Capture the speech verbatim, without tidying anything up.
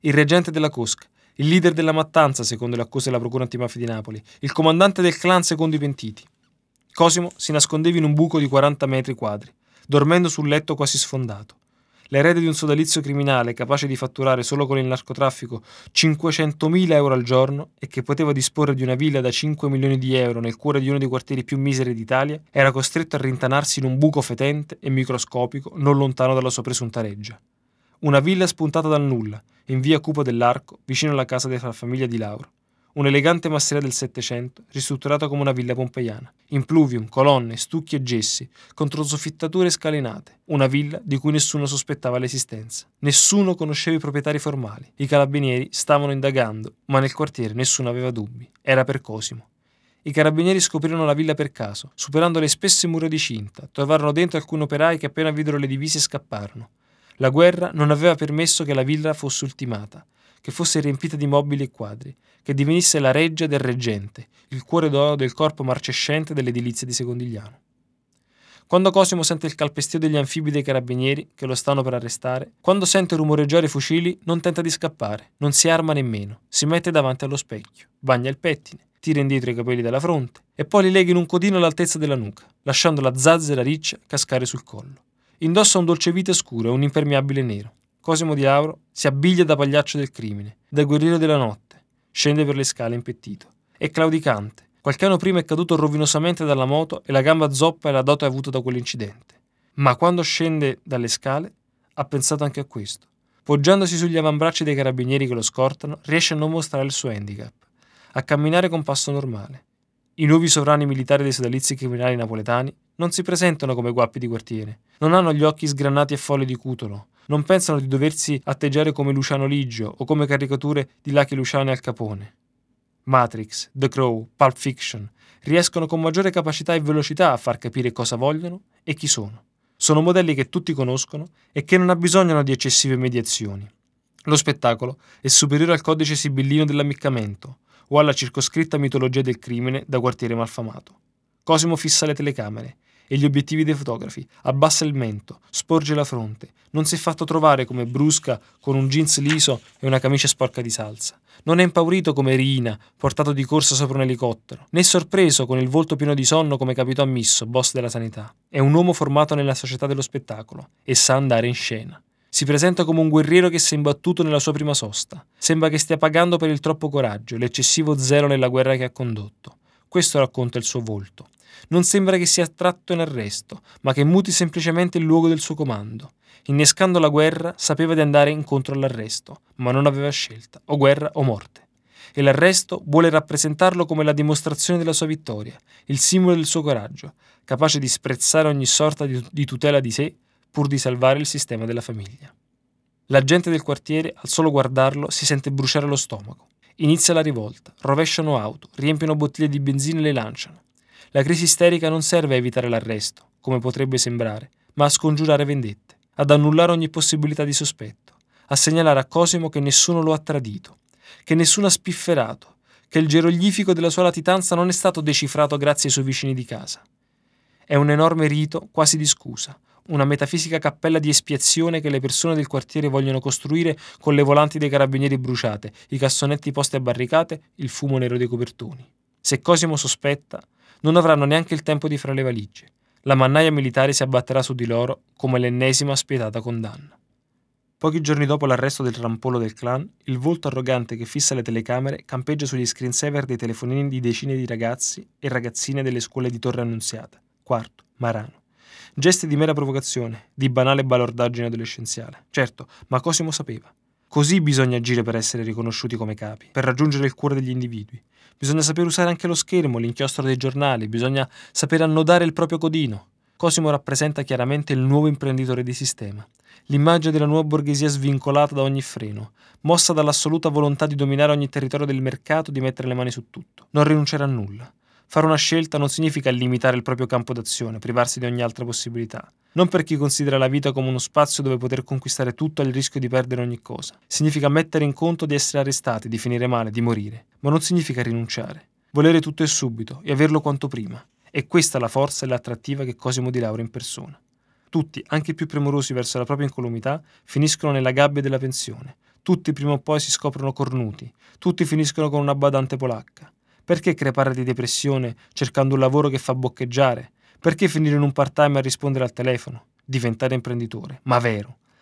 il reggente della cosca, il leader della mattanza secondo le accuse della procura antimafia di Napoli, il comandante del clan secondo i pentiti. Cosimo si nascondeva in un buco di quaranta metri quadri, dormendo sul letto quasi sfondato. L'erede di un sodalizio criminale capace di fatturare solo con il narcotraffico cinquecentomila euro al giorno e che poteva disporre di una villa da cinque milioni di euro nel cuore di uno dei quartieri più miseri d'Italia, era costretto a rintanarsi in un buco fetente e microscopico non lontano dalla sua presunta reggia. Una villa spuntata dal nulla, in via Cupo dell'Arco, vicino alla casa della famiglia di Lauro. Un'elegante masseria del Settecento, ristrutturata come una villa pompeiana. Impluvium, colonne, stucchi e gessi, controsoffittature scalinate. Una villa di cui nessuno sospettava l'esistenza. Nessuno conosceva i proprietari formali. I carabinieri stavano indagando, ma nel quartiere nessuno aveva dubbi. Era per Cosimo. I carabinieri scoprirono la villa per caso, superando le spesse mura di cinta. Trovarono dentro alcuni operai che appena videro le divise scapparono. La guerra non aveva permesso che la villa fosse ultimata, che fosse riempita di mobili e quadri, che divenisse la reggia del reggente, il cuore d'oro del corpo marcescente dell'edilizia di Secondigliano. Quando Cosimo sente il calpestio degli anfibi dei carabinieri che lo stanno per arrestare, quando sente rumoreggiare i fucili, non tenta di scappare, non si arma nemmeno, si mette davanti allo specchio, bagna il pettine, tira indietro i capelli dalla fronte e poi li lega in un codino all'altezza della nuca, lasciando la zazzera riccia cascare sul collo. Indossa un dolcevite scuro e un impermeabile nero. Cosimo di Lauro si abbiglia da pagliaccio del crimine, da guerriero della notte. Scende per le scale impettito. È claudicante. Qualche anno prima è caduto rovinosamente dalla moto e la gamba zoppa è la dote avuta da quell'incidente. Ma quando scende dalle scale ha pensato anche a questo. Poggiandosi sugli avambracci dei carabinieri che lo scortano, riesce a non mostrare il suo handicap, a camminare con passo normale. I nuovi sovrani militari dei sodalizi criminali napoletani non si presentano come guappi di quartiere, non hanno gli occhi sgranati e folli di Cutolo, non pensano di doversi atteggiare come Luciano Liggio o come caricature di Lucky Luciano e Al Capone. Matrix, The Crow, Pulp Fiction riescono con maggiore capacità e velocità a far capire cosa vogliono e chi sono. Sono modelli che tutti conoscono e che non abbisognano di eccessive mediazioni. Lo spettacolo è superiore al codice sibillino dell'ammiccamento o alla circoscritta mitologia del crimine da quartiere malfamato. Cosimo fissa le telecamere e gli obiettivi dei fotografi, abbassa il mento, sporge la fronte, non si è fatto trovare come Brusca con un jeans liso e una camicia sporca di salsa. Non è impaurito come Rina, portato di corsa sopra un elicottero, né sorpreso con il volto pieno di sonno come capitò Ammisso, boss della sanità. È un uomo formato nella società dello spettacolo e sa andare in scena. Si presenta come un guerriero che si è imbattuto nella sua prima sosta. Sembra che stia pagando per il troppo coraggio, l'eccessivo zelo nella guerra che ha condotto. Questo racconta il suo volto. Non sembra che sia tratto in arresto, ma che muti semplicemente il luogo del suo comando. Innescando la guerra, sapeva di andare incontro all'arresto, ma non aveva scelta, o guerra o morte. E l'arresto vuole rappresentarlo come la dimostrazione della sua vittoria, il simbolo del suo coraggio, capace di sprezzare ogni sorta di, di tutela di sé pur di salvare il sistema della famiglia. La gente del quartiere, al solo guardarlo, si sente bruciare lo stomaco. Inizia la rivolta, rovesciano auto, riempiono bottiglie di benzina e le lanciano. La crisi isterica non serve a evitare l'arresto, come potrebbe sembrare, ma a scongiurare vendette, ad annullare ogni possibilità di sospetto, a segnalare a Cosimo che nessuno lo ha tradito, che nessuno ha spifferato, che il geroglifico della sua latitanza non è stato decifrato grazie ai suoi vicini di casa. È un enorme rito quasi di scusa, una metafisica cappella di espiazione che le persone del quartiere vogliono costruire con le volanti dei carabinieri bruciate, i cassonetti posti a barricate, il fumo nero dei copertoni. Se Cosimo sospetta, non avranno neanche il tempo di fare le valigie. La mannaia militare si abbatterà su di loro come l'ennesima spietata condanna. Pochi giorni dopo l'arresto del rampollo del clan, il volto arrogante che fissa le telecamere campeggia sugli screensaver dei telefonini di decine di ragazzi e ragazzine delle scuole di Torre Annunziata, Quarto, Marano. Gesti di mera provocazione, di banale balordaggine adolescenziale. Certo, ma Cosimo sapeva. Così bisogna agire per essere riconosciuti come capi, per raggiungere il cuore degli individui. Bisogna saper usare anche lo schermo, l'inchiostro dei giornali, bisogna saper annodare il proprio codino. Cosimo rappresenta chiaramente il nuovo imprenditore di sistema, l'immagine della nuova borghesia svincolata da ogni freno, mossa dall'assoluta volontà di dominare ogni territorio del mercato, di mettere le mani su tutto, non rinunciare a nulla. Fare una scelta non significa limitare il proprio campo d'azione, privarsi di ogni altra possibilità. Non per chi considera la vita come uno spazio dove poter conquistare tutto al rischio di perdere ogni cosa. Significa mettere in conto di essere arrestati, di finire male, di morire. Ma non significa rinunciare. Volere tutto e subito e averlo quanto prima. E questa è la forza e l'attrattiva che Cosimo di Lauro in persona. Tutti, anche i più premurosi verso la propria incolumità, finiscono nella gabbia della pensione. Tutti prima o poi si scoprono cornuti, tutti finiscono con una badante polacca. Perché crepare di depressione cercando un lavoro che fa boccheggiare? Perché finire in un part-time a rispondere al telefono? Diventare imprenditore, ma vero.